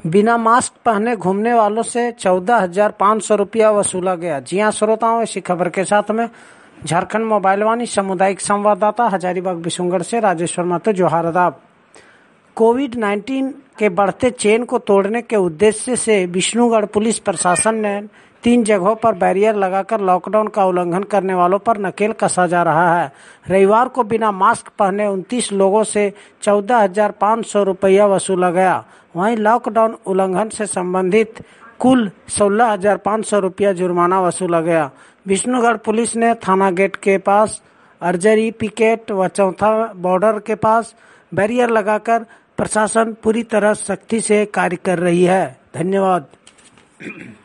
बिना मास्क पहने घूमने वालों से 14,500 रुपया वसूला गया। जी हां श्रोताओं, इसी खबर के साथ में झारखंड मोबाइल वाणी सामुदायिक संवाददाता हजारीबाग बिशुनगढ़ से राजेश्वर महतो, जोहार आदाब। कोविड-19 के बढ़ते चेन को तोड़ने के उद्देश्य से विष्णुगढ़ पुलिस प्रशासन ने 3 जगहों पर बैरियर लगाकर लॉकडाउन का उल्लंघन करने वालों पर नकेल कसा जा रहा है। रविवार को बिना मास्क पहने 29 लोगों से 14,500 रुपया वसूला गया। वहीं लॉकडाउन उल्लंघन से संबंधित कुल 16,500 रुपया जुर्माना वसूला गया। विष्णुगढ़ पुलिस ने थाना गेट के पास, अर्जरी पिकेट व चौथा बॉर्डर के पास बैरियर लगाकर प्रशासन पूरी तरह सख्ती से कार्य कर रही है। धन्यवाद।